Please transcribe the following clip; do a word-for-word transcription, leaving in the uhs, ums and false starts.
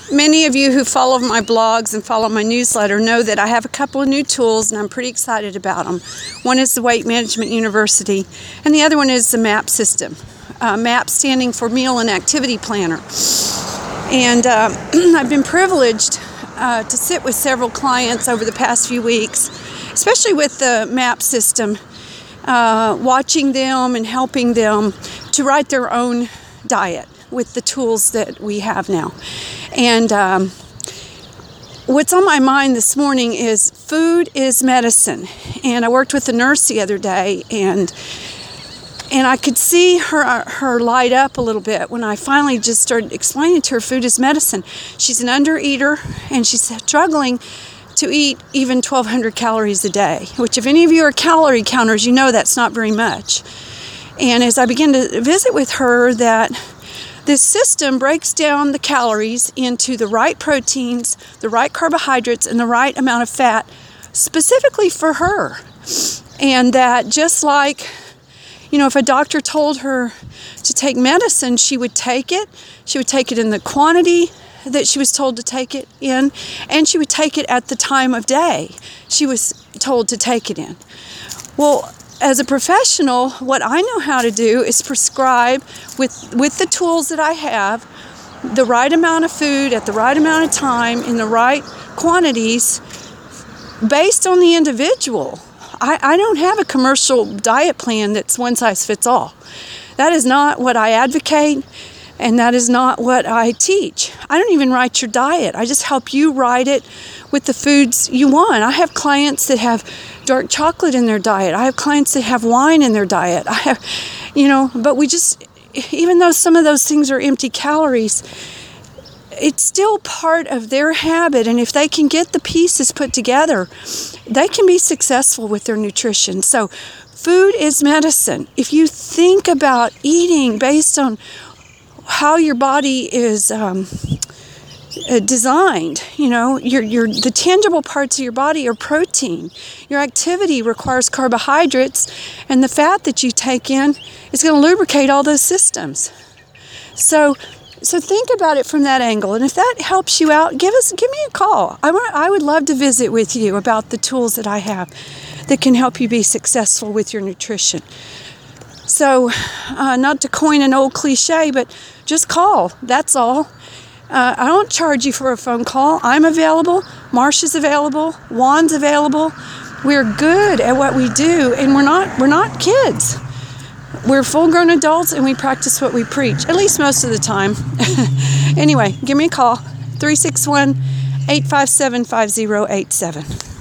Many of you who follow my blogs and follow my newsletter know that I have a couple of new tools and I'm pretty excited about them. One is the Weight Management University and the other one is the MAP system. Uh, MAP standing for Meal and Activity Planner. And uh, I've been privileged uh, to sit with several clients over the past few weeks, especially with the MAP system, uh, watching them and helping them to write their own diet with the tools that we have now. And um, what's on my mind this morning is food is medicine. And I worked with a nurse the other day, and and I could see her her light up a little bit when I finally just started explaining to her food is medicine. She's an undereater, and she's struggling to eat even twelve hundred calories a day, which if any of you are calorie counters, you know that's not very much. And as I began to visit with her, that this system breaks down the calories into the right proteins, the right carbohydrates, and the right amount of fat specifically for her. And that just like, you know, if a doctor told her to take medicine, she would take it. She would take it in the quantity that she was told to take it in, and she would take it at the time of day she was told to take it in. Well, as a professional, what I know how to do is prescribe with, with the tools that I have, the right amount of food at the right amount of time in the right quantities based on the individual. I, I don't have a commercial diet plan that's one size fits all. That is not what I advocate, and that is not what I teach. I don't even write your diet. I just help you write it with the foods you want. I have clients that have dark chocolate in their diet. I have clients that have wine in their diet. I have, you know, but we just, even though some of those things are empty calories, it's still part of their habit. And if they can get the pieces put together, they can be successful with their nutrition. So food is medicine. If you think about eating based on how your body is um, uh, designed, you know, your your the tangible parts of your body are protein. Your activity requires carbohydrates, and the fat that you take in is going to lubricate all those systems. So, so think about it from that angle, and if that helps you out, give us give me a call. I want I would love to visit with you about the tools that I have that can help you be successful with your nutrition. So, uh, not to coin an old cliche, but just call. That's all. Uh, I don't charge you for a phone call. I'm available. Marsha's available. Juan's available. We're good at what we do, and we're not we're not kids. We're full-grown adults, and we practice what we preach, at least most of the time. Anyway, give me a call, three six one, eight five seven, five zero eight seven.